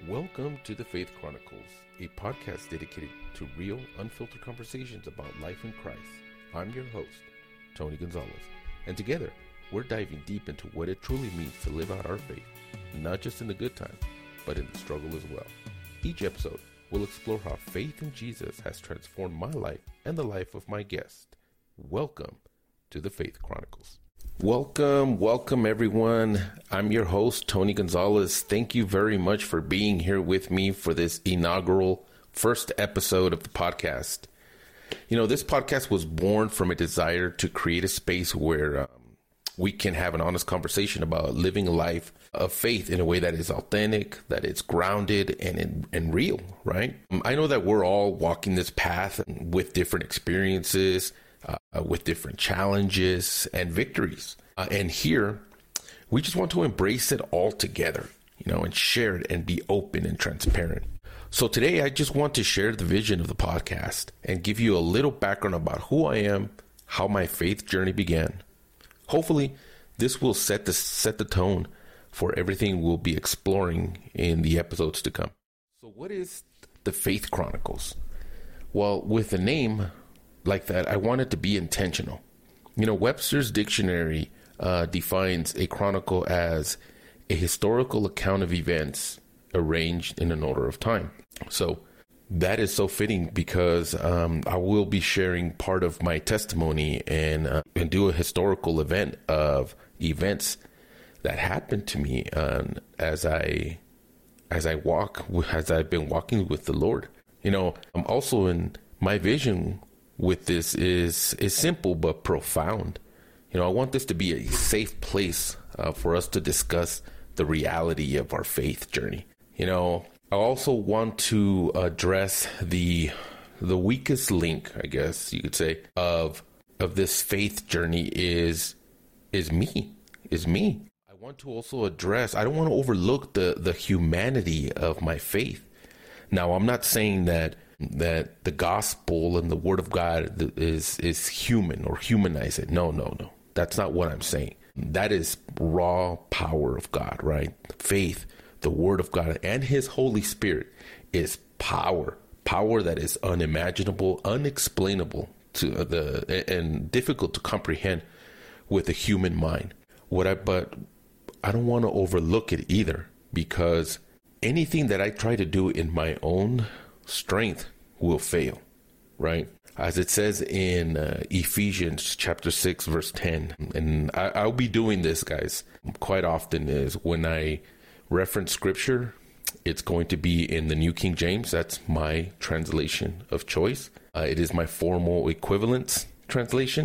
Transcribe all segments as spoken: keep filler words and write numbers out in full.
Welcome to the Faith Chronicles, a podcast dedicated to real, unfiltered conversations about life in Christ. I'm your host, Tony Gonzalez, and together we're diving deep into what it truly means to live out our faith, not just in the good times, but in the struggle as well. Each episode will explore how faith in Jesus has transformed my life and the life of my guest. Welcome to the Faith Chronicles. Welcome, welcome everyone. I'm your host, Tony Gonzalez. Thank you very much for being here with me for this inaugural first episode of the podcast. You know, this podcast was born from a desire to create a space where um, we can have an honest conversation about living a life of faith in a way that is authentic, that is grounded and, and real, right? I know that we're all walking this path with different experiences, Uh, with different challenges and victories. Uh, and here, we just want to embrace it all together, you know, and share it and be open and transparent. So today, I just want to share the vision of the podcast and give you a little background about who I am, how my faith journey began. Hopefully, this will set the, set the tone for everything we'll be exploring in the episodes to come. So what is the Faith Chronicles? Well, with the name like that, I want it to be intentional. You know, Webster's dictionary uh, defines a chronicle as a historical account of events arranged in an order of time. So that is so fitting because um, I will be sharing part of my testimony and uh, and do a historical event of events that happened to me uh, as I as I walk as I've been walking with the Lord. You know, I'm also in my vision with this is is simple but profound. You know, I want this to be a safe place uh, for us to discuss the reality of our faith journey. You know, I also want to address the the weakest link, I guess you could say, of of this faith journey is is me, is me. I want to also address, I don't want to overlook the the humanity of my faith. Now, I'm not saying that that the gospel and the word of God is is human or humanize it. No, no, no. That's not what I'm saying. That is raw power of God, right? Faith, the word of God, and his Holy Spirit is power. Power that is unimaginable, unexplainable to the and difficult to comprehend with the human mind. What I but I don't want to overlook it either, because anything that I try to do in my own strength will fail, right? As it says in uh, Ephesians chapter six, verse ten, and I, I'll be doing this, guys, quite often, is when I reference scripture, it's going to be in the New King James. That's my translation of choice. Uh, it is my formal equivalence translation.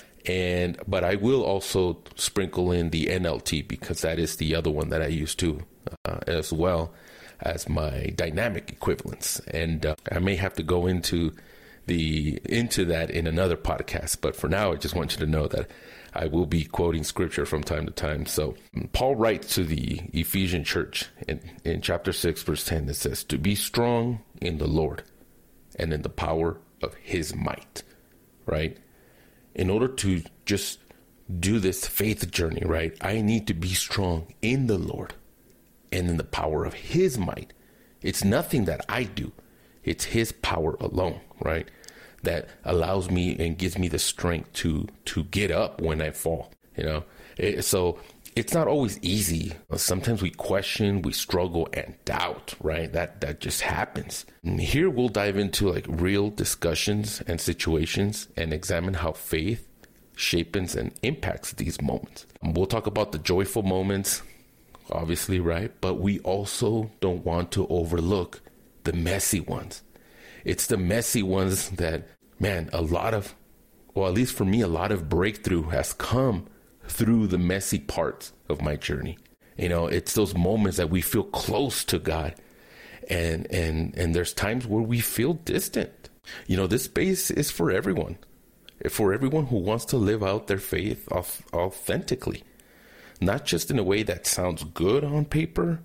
And but I will also sprinkle in the N L T, because that is the other one that I use too, uh, as well as my dynamic equivalence. And uh, I may have to go into the into that in another podcast. But for now, I just want you to know that I will be quoting scripture from time to time. So Paul writes to the Ephesian church in, in chapter six, verse ten, it says, "To be strong in the Lord and in the power of his might," right? In order to just do this faith journey, right, I need to be strong in the Lord and in the power of his might. It's nothing that I do. It's his power alone, right, that allows me and gives me the strength to to get up when I fall, you know. It, so it's not always easy. Sometimes we question, we struggle and doubt, right? That that just happens. And here we'll dive into like real discussions and situations and examine how faith shapes and impacts these moments. We'll talk about the joyful moments, obviously, right? But we also don't want to overlook the messy ones. It's the messy ones that, man, a lot of, well, at least for me, a lot of breakthrough has come through the messy parts of my journey. You know, it's those moments that we feel close to God, and and and there's times where we feel distant. You know, this space is for everyone, for everyone who wants to live out their faith authentically, not just in a way that sounds good on paper,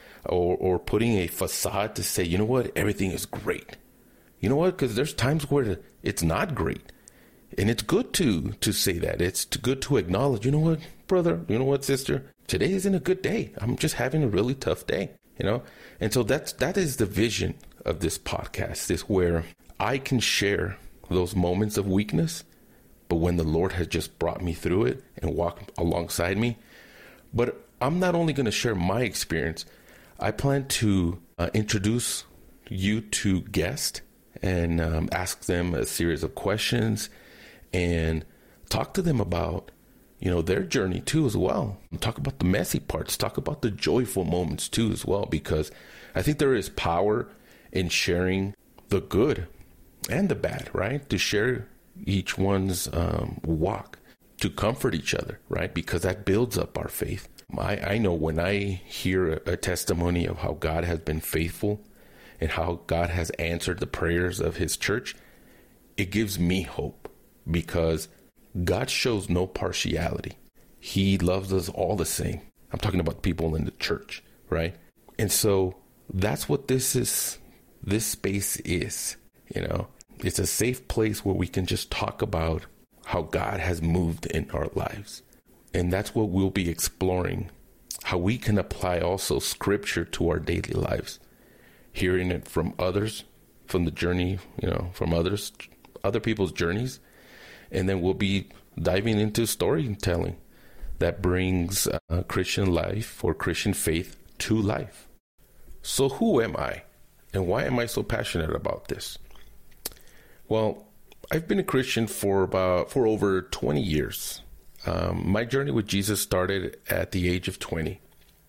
or or putting a facade to say, you know what, everything is great. You know what? Because there's times where it's not great. And it's good to to say that. It's good to acknowledge, you know what, brother, you know what, sister, today isn't a good day. I'm just having a really tough day. you know? And so that's, that is the vision of this podcast, is where I can share those moments of weakness, but when the Lord has just brought me through it and walked alongside me. But I'm not only going to share my experience, I plan to uh, introduce you to guests and um, ask them a series of questions and talk to them about, you know, their journey too as well. Talk about the messy parts, talk about the joyful moments too as well, because I think there is power in sharing the good and the bad, right? To share each one's um, walk, to comfort each other, right? Because that builds up our faith. I, I know when I hear a, a testimony of how God has been faithful and how God has answered the prayers of his church, it gives me hope, because God shows no partiality. He loves us all the same. I'm talking about people in the church, right? And so that's what this is. This space is, you know, it's a safe place where we can just talk about how God has moved in our lives. And that's what we'll be exploring, how we can apply also scripture to our daily lives, hearing it from others, from the journey, you know, from others, other people's journeys. And then we'll be diving into storytelling that brings uh, Christian life or Christian faith to life. So who am I? And why am I so passionate about this? Well, I've been a Christian for about, for over twenty years. Um, my journey with Jesus started at the age of twenty.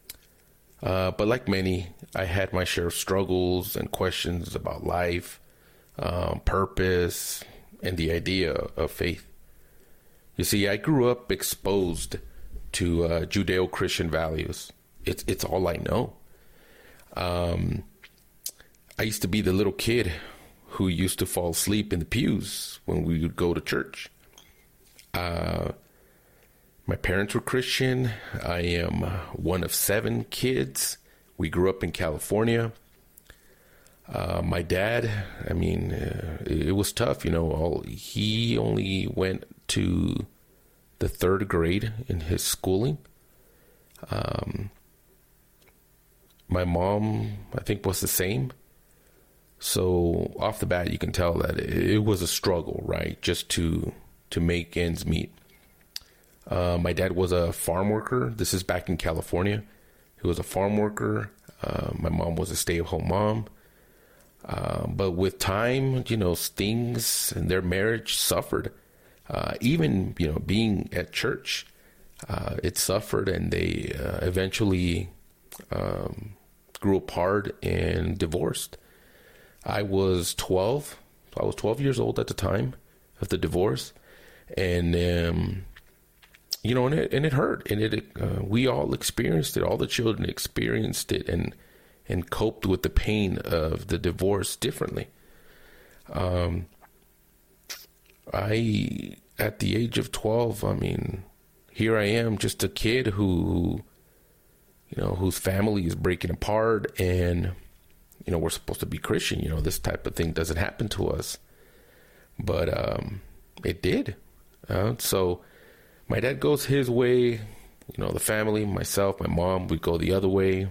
Uh, but like many, I had my share of struggles and questions about life, um, purpose, and the idea of faith. You see, I grew up exposed to uh, Judeo-Christian values. It's it's all I know. Um, I used to be the little kid who used to fall asleep in the pews when we would go to church. Uh, my parents were Christian. I am one of seven kids. We grew up in California. Uh, my dad, I mean, uh, it, it was tough, you know. All, he only went to the third grade in his schooling. Um, my mom, I think, was the same. So off the bat, you can tell that it, it was a struggle, right? Just to to make ends meet. Uh, my dad was a farm worker. This is back in California. He was a farm worker. Uh, my mom was a stay-at-home mom. Uh, but with time, you know, things in their marriage suffered. Uh, even, you know, being at church, uh, it suffered, and they uh, eventually um, grew apart and divorced. I was twelve. I was twelve years old at the time of the divorce. And, um, you know, and it, and it hurt. And it, uh, we all experienced it. All the children experienced it and, and coped with the pain of the divorce differently. Um, I, at the age of twelve, I mean, here I am, just a kid who, you know, whose family is breaking apart, and, you know, we're supposed to be Christian. You know, this type of thing doesn't happen to us. But um, it did. Uh, so my dad goes his way, you know, the family, myself, my mom, we go the other way.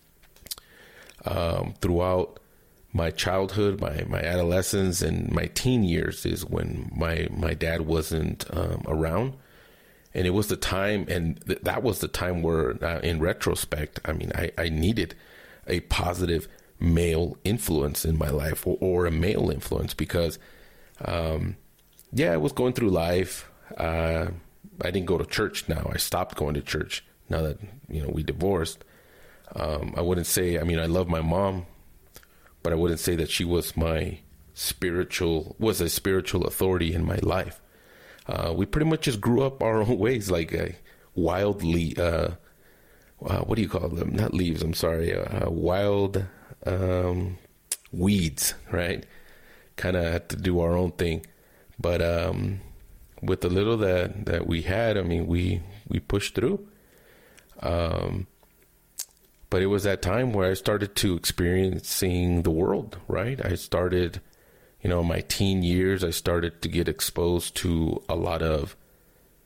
Um, throughout my childhood, my, my adolescence, and my teen years is when my, my dad wasn't um, around. And it was the time, and th- that was the time where, uh, in retrospect, I mean, I, I needed a positive male influence in my life, or, or a male influence, because, um, yeah, I was going through life. Uh, I didn't go to church now. I stopped going to church now that, you know, we divorced. Um, I wouldn't say, I mean, I love my mom, but I wouldn't say that she was my spiritual, was a spiritual authority in my life. Uh, we pretty much just grew up our own ways, like uh, wildly, uh, uh, what do you call them? Not leaves, I'm sorry, uh, wild um, weeds, right? Kind of had to do our own thing. But um, with the little that, that we had, I mean, we, we pushed through. Um, but it was that time where I started to experiencing the world, right? I started, you know, my teen years, I started to get exposed to a lot of,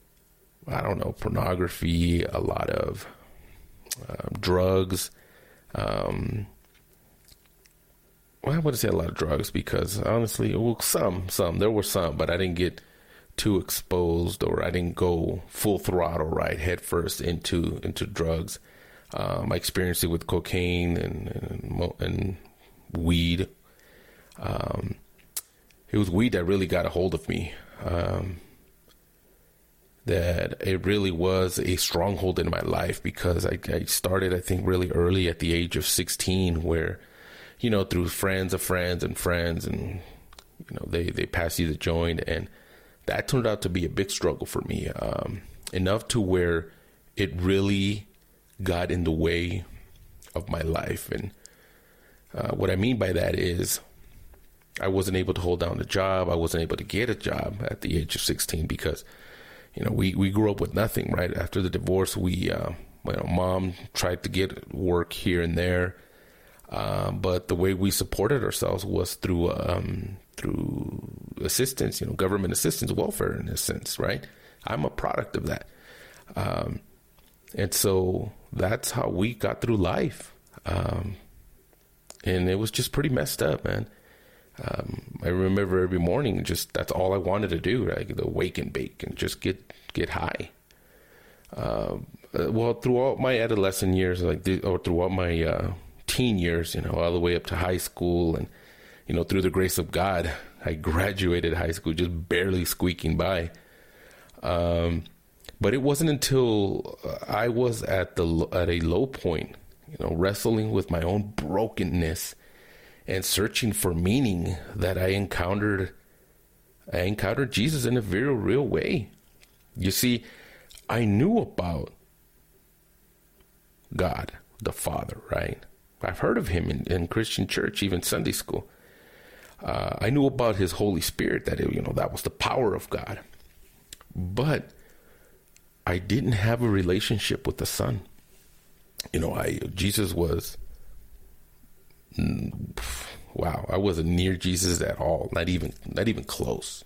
I don't know, pornography, a lot of uh, drugs, Um, well, I wouldn't say a lot of drugs because honestly, well, some, some, there were some, but I didn't get too exposed, or I didn't go full throttle, right, head first into, into drugs. Um, I experienced it with cocaine and, and, and weed. Um, it was weed that really got a hold of me. Um, that it really was a stronghold in my life because I, I started, I think, really early at the age of sixteen, where, you know, through friends of friends and friends, and, you know, they, they passed you the joint, and that turned out to be a big struggle for me, um, enough to where it really got in the way of my life. And uh, what I mean by that is I wasn't able to hold down the job. I wasn't able to get a job at the age of sixteen because, you know, we, we grew up with nothing, right? After the divorce, we, uh, you know, mom tried to get work here and there. Uh, but the way we supported ourselves was through, um, through assistance, you know, government assistance, welfare in a sense, right? I'm a product of that. Um, and so that's how we got through life. Um, and it was just pretty messed up, man. Um, I remember every morning, just, that's all I wanted to do, right? The wake and bake and just get, get high. Uh, well, throughout my adolescent years, like, or throughout my, uh, teen years, you know, all the way up to high school, and, you know, through the grace of God, I graduated high school, just barely squeaking by. Um, but it wasn't until I was at the, at a low point, you know, wrestling with my own brokenness and searching for meaning, that I encountered, I encountered Jesus in a very real way. You see, I knew about God, the Father, right? I've heard of him in, in Christian church, even Sunday school. Uh, I knew about his Holy Spirit, that, it, you know, that was the power of God. But I didn't have a relationship with the Son. You know, I, Jesus was, wow, I wasn't near Jesus at all. Not even, not even close.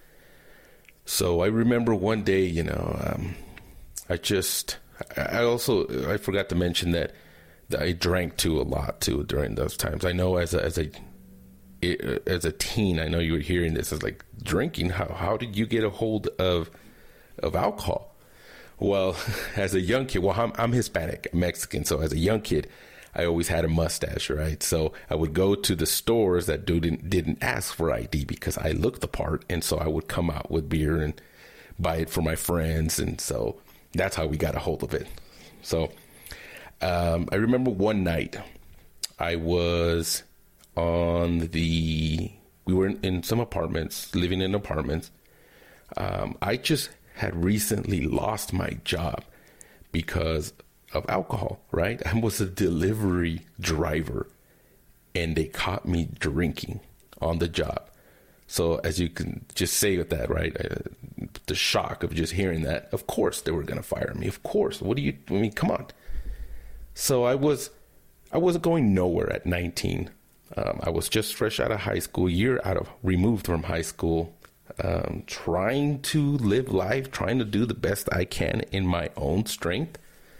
So I remember one day, you know, um, I just, I also, I forgot to mention that, that I drank too a lot too during those times. I know as a, as a, as a teen, I know you were hearing this as like drinking. How, how did you get a hold of, of alcohol? Well, as a young kid, well, I'm, I'm Hispanic, Mexican. So as a young kid, I always had a mustache, right? So I would go to the stores that didn't, didn't ask for I D because I looked the part. And so I would come out with beer and buy it for my friends. And so that's how we got a hold of it. So um, I remember one night I was on the, we were in, in some apartments, living in apartments. Um, I just had recently lost my job because of alcohol, right? I was a delivery driver and they caught me drinking on the job. So as you can just say with that, right? Uh, the shock of just hearing that, of course they were going to fire me. Of course. What do you, I mean, come on. So I was, I wasn't going nowhere at nineteen. Um, I was just fresh out of high school, year out of, removed from high school, um, trying to live life, trying to do the best I can in my own strength,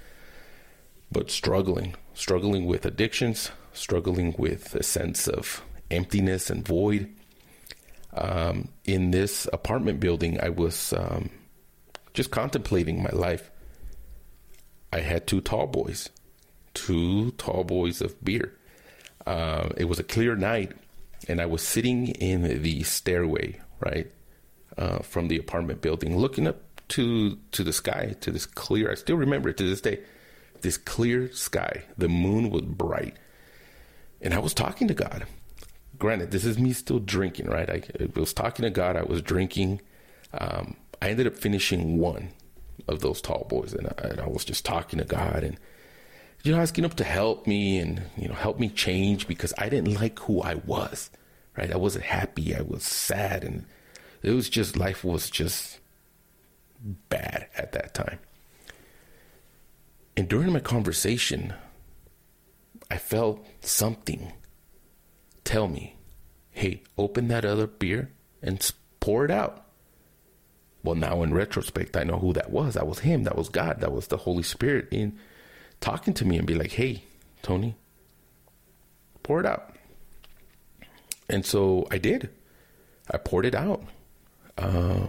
but struggling, struggling with addictions, struggling with a sense of emptiness and void. Um, in this apartment building, I was um, just contemplating my life. I had two tall boys, two tall boys of beer. Uh, it was a clear night, and I was sitting in the stairway, right, uh, from the apartment building, looking up to to the sky, to this clear, I still remember it to this day, this clear sky. The moon was bright, and I was talking to God. Granted, this is me still drinking, right? I, I was talking to God. I was drinking. Um, I ended up finishing one of those tall boys, and I, and I was just talking to God and, you know, asking him to help me and, you know, help me change because I didn't like who I was, right? I wasn't happy. I was sad, and it was just, life was just bad at that time. And during my conversation, I felt something tell me, hey, open that other beer and pour it out. Well, now in retrospect, I know who that was. That was him. That was God. That was the Holy Spirit in talking to me and be like, hey, Tony, pour it out. And so I did. I poured it out. Uh,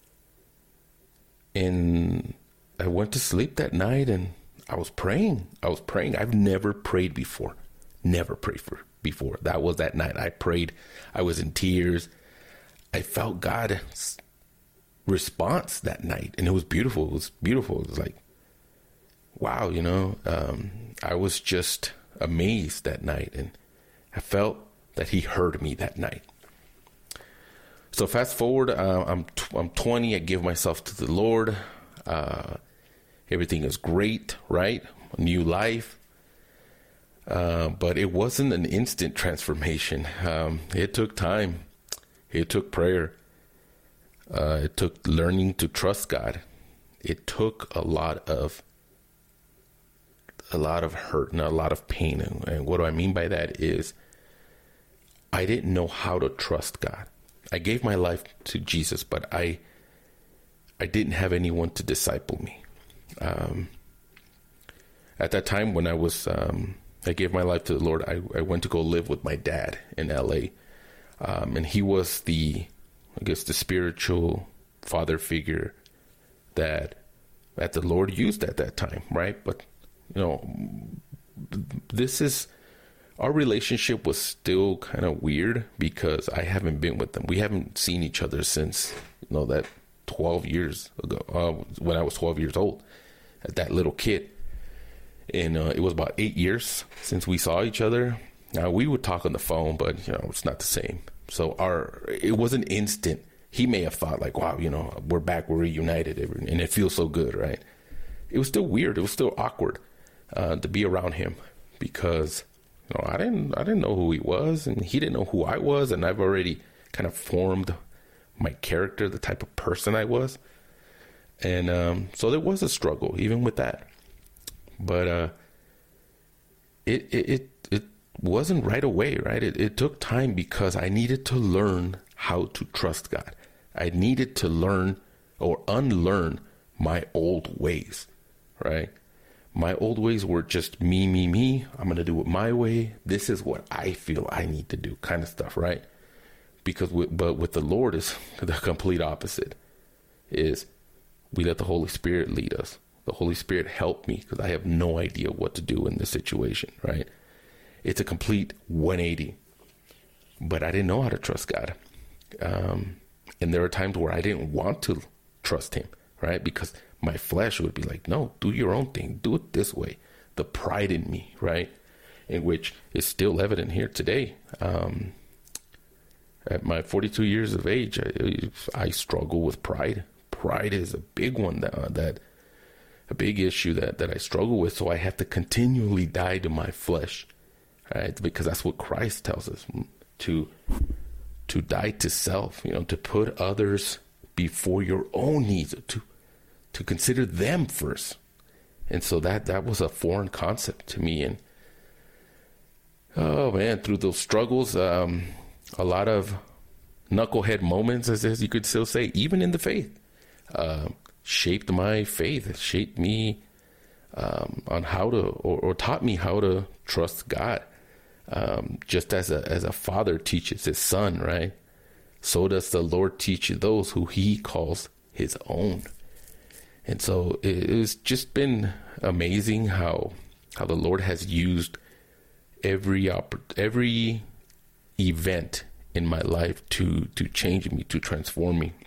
and I went to sleep that night, and I was praying. I was praying. I've never prayed before. Never prayed for before. That was that night. I prayed. I was in tears. I felt God's response that night, and it was beautiful. It was beautiful. It was like, wow, you know, um, I was just amazed that night, and I felt that he heard me that night. So fast forward, uh, I'm t- I'm twenty. I give myself to the Lord. Uh, everything is great, right? A new life. Uh, but it wasn't an instant transformation. Um, it took time. It took prayer. Uh, it took learning to trust God. It took a lot of a lot of hurt and a lot of pain. And, and what do I mean by that is I didn't know how to trust God. I gave my life to Jesus, but I I didn't have anyone to disciple me. Um, at that time when I was um, I gave my life to the Lord, I, I went to go live with my dad in L A. Um, and he was the, I guess, the spiritual father figure that that the Lord used at that time, right? But, you know, this is, our relationship was still kind of weird because I haven't been with them. We haven't seen each other since, you know, that twelve years ago, uh, when I was twelve years old, as that little kid. And uh, it was about eight years since we saw each other. Now, we would talk on the phone, but, you know, it's not the same. So our, it wasn't instant. He may have thought like, wow, you know, we're back, we're reunited, and it feels so good, right? It was still weird. It was still awkward uh, to be around him because, you know, I didn't, I didn't know who he was, and he didn't know who I was, and I've already kind of formed my character, the type of person I was. And um, so there was a struggle, even with that. But uh, it, it, it, it wasn't right away, right? It, it took time because I needed to learn how to trust God. I needed to learn or unlearn my old ways, right? My old ways were just me, me, me. I'm going to do it my way. This is what I feel I need to do, kind of stuff, right? Because, with, but with the Lord is the complete opposite. Is we let the Holy Spirit lead us. The Holy Spirit helped me because I have no idea what to do in this situation, right? It's a complete one eighty. But I didn't know how to trust God. Um, and there are times where I didn't want to trust him, right? Because my flesh would be like, no, do your own thing. Do it this way. The pride in me, right? In which is still evident here today. Um, at my forty-two years of age, I, I struggle with pride. Pride is a big one that, uh, that a big issue that, that I struggle with. So I have to continually die to my flesh, right? Because that's what Christ tells us, to, to die to self, you know, to put others before your own needs, to, to consider them first. And so that, that was a foreign concept to me. And, oh man, through those struggles, um, a lot of knucklehead moments, as, as you could still say, even in the faith, uh, shaped my faith, shaped me um, on how to, or, or taught me how to trust God. Um, just as a as a father teaches his son, right? So does the Lord teach those who he calls his own. And so it, it's just been amazing how how the Lord has used every opp- every event in my life to to change me, to transform me.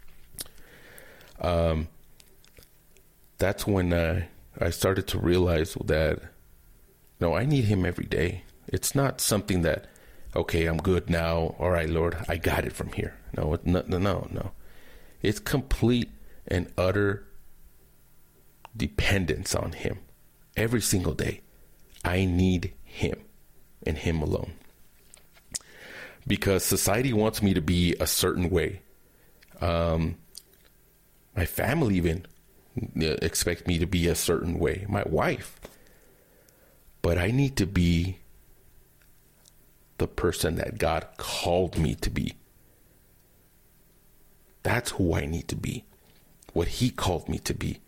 Um, that's when I, I started to realize that, no, I need him every day. It's not something that, okay, I'm good now. All right, Lord, I got it from here. No, no, no, no. It's complete and utter dependence on him every single day. I need him and him alone. Because society wants me to be a certain way. Um, my family even expect me to be a certain way. My wife. But I need to be the person that God called me to be. That's who I need to be. What he called me to be.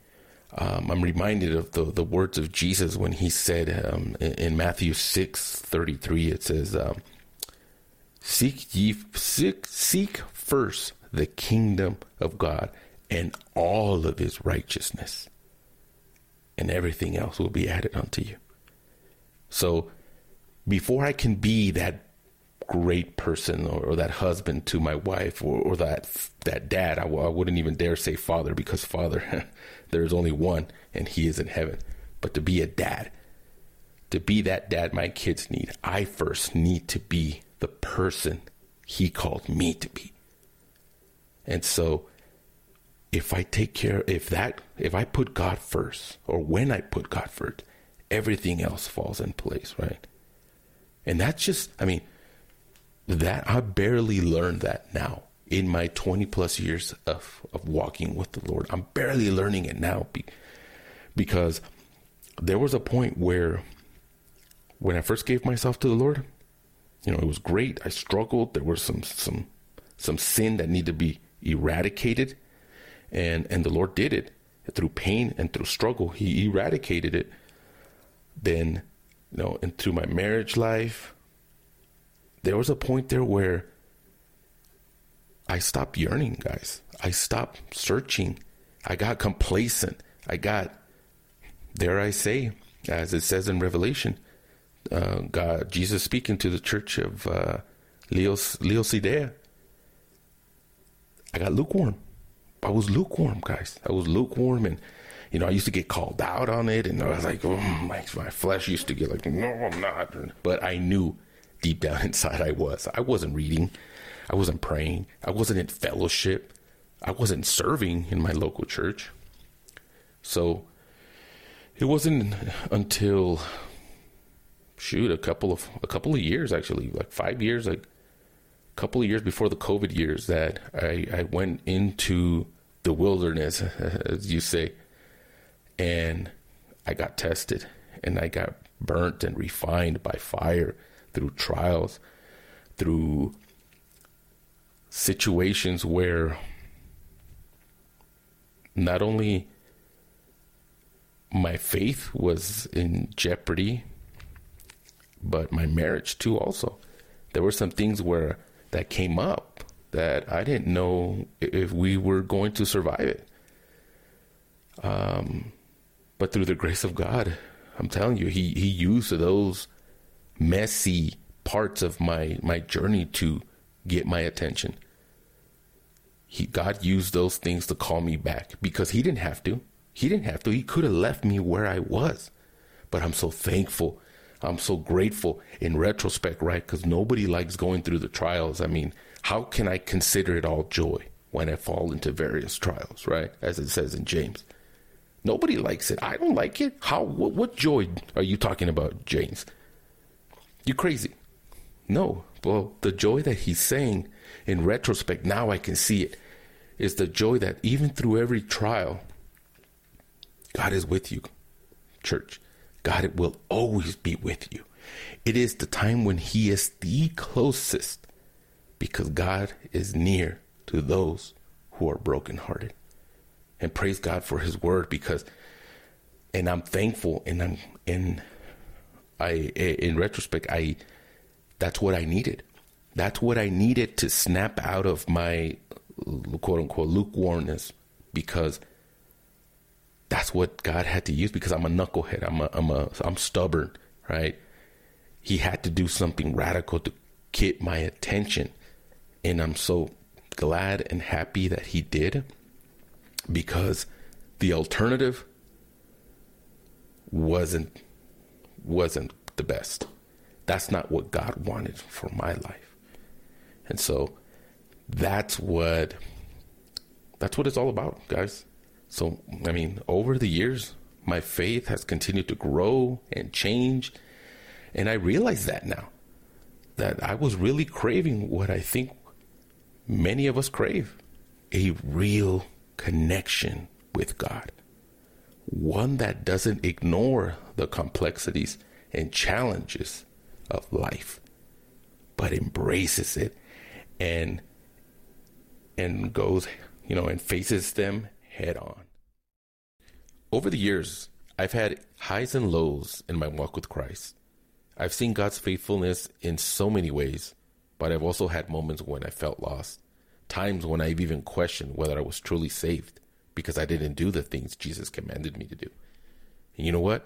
Um, I'm reminded of the, the words of Jesus when he said um, in, in Matthew six thirty-three, it says, um, seek ye, seek, seek first the kingdom of God and all of his righteousness, and everything else will be added unto you. So before I can be that great person or, or that husband to my wife or, or that that dad, I, w- I wouldn't even dare say father, because father, there's only one and he is in heaven. But to be a dad, to be that dad my kids need, I first need to be the person he called me to be. And so if I take care, if that, if I put God first, or when I put God first, everything else falls in place, right? And that's just, I mean, that I barely learned that now in my twenty plus years of, of walking with the Lord. I'm barely learning it now be, because there was a point where when I first gave myself to the Lord, you know, it was great. I struggled. There was some, some, some sin that needed to be eradicated. And, and the Lord did it through pain and through struggle. He eradicated it. Then, you know, and through my marriage life, there was a point there where I stopped yearning, guys. I stopped searching. I got complacent. I got, dare I say, as it says in Revelation, uh, God, Jesus speaking to the church of uh, Leos, Laodicea. I got lukewarm. I was lukewarm, guys. I was lukewarm, and you know, I used to get called out on it, and I was like, oh, my, my flesh used to get like, no, I'm not. But I knew deep down inside I was. I wasn't reading. I wasn't praying. I wasn't in fellowship. I wasn't serving in my local church. So it wasn't until, shoot, a couple of a couple of years, actually, like five years, like a couple of years before the COVID years, that I, I went into the wilderness, as you say, and I got tested, and I got burnt and refined by fire through trials, through situations where not only my faith was in jeopardy, but my marriage too also. There were some things where that came up that I didn't know if we were going to survive it. Um, but through the grace of God, I'm telling you, he, he used those messy parts of my, my journey to get my attention. He, God used those things to call me back, because he didn't have to. He didn't have to. He could have left me where I was. But I'm so thankful. I'm so grateful in retrospect, right? Because nobody likes going through the trials. I mean, how can I consider it all joy when I fall into various trials, right? As it says in James. Nobody likes it. I don't like it. How? What, what joy are you talking about, James? You crazy? No. Well, the joy that he's saying in retrospect, now I can see it, is the joy that even through every trial, God is with you, church. God will always be with you. It is the time when he is the closest, because God is near to those who are brokenhearted. And praise God for his word, because, and I'm thankful, and I'm in, I, in retrospect, I, that's what I needed. That's what I needed to snap out of my quote unquote lukewarmness, because that's what God had to use, because I'm a knucklehead. I'm a, I'm a, I'm stubborn, right? He had to do something radical to get my attention. And I'm so glad and happy that he did, because the alternative wasn't, wasn't the best. That's not what God wanted for my life. And so that's what, that's what it's all about, guys. So, I mean, over the years, my faith has continued to grow and change. And I realize that now, that I was really craving what I think many of us crave, a real connection with God. One that doesn't ignore the complexities and challenges of life, but embraces it and, and goes, you know, and faces them head on. Over the years, I've had highs and lows in my walk with Christ. I've seen God's faithfulness in so many ways, but I've also had moments when I felt lost, times when I've even questioned whether I was truly saved because I didn't do the things Jesus commanded me to do. And you know what?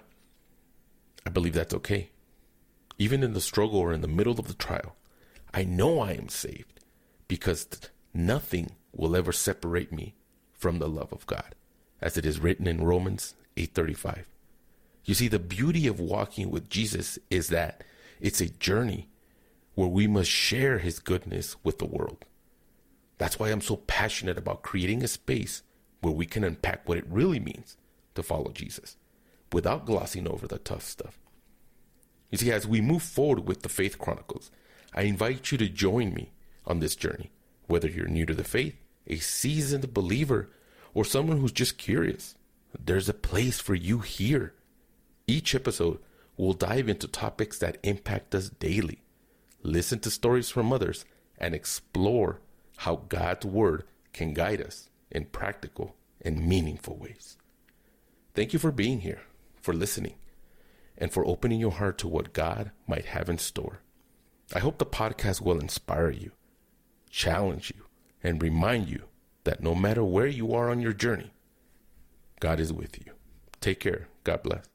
I believe that's okay. Even in the struggle or in the middle of the trial, I know I am saved because nothing will ever separate me from the love of God, as it is written in Romans eight thirty-five. You see, the beauty of walking with Jesus is that it's a journey where we must share his goodness with the world. That's why I'm so passionate about creating a space where we can unpack what it really means to follow Jesus without glossing over the tough stuff. You see, as we move forward with the Faith Chronicles, I invite you to join me on this journey, whether you're new to the faith, a seasoned believer, or someone who's just curious. There's a place for you here. Each episode will dive into topics that impact us daily, listen to stories from others, and explore how God's word can guide us in practical and meaningful ways. Thank you for being here, for listening, and for opening your heart to what God might have in store. I hope the podcast will inspire you, challenge you, and remind you that no matter where you are on your journey, God is with you. Take care. God bless.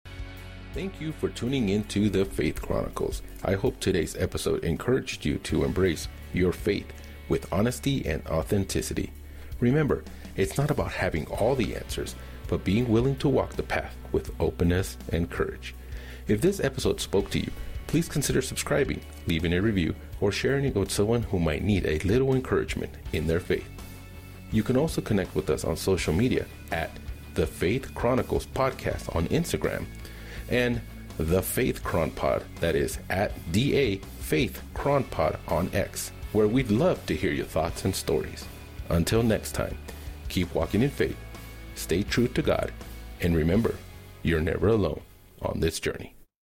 Thank you for tuning into the Faith Chronicles. I hope today's episode encouraged you to embrace your faith with honesty and authenticity. Remember, it's not about having all the answers, but being willing to walk the path with openness and courage. If this episode spoke to you, please consider subscribing, leaving a review, or sharing it with someone who might need a little encouragement in their faith. You can also connect with us on social media at The Faith Chronicles Podcast on Instagram and The Faith Chron Pod, that is at D A Faith Chron Pod on X, where we'd love to hear your thoughts and stories. Until next time, keep walking in faith, stay true to God, and remember, you're never alone on this journey.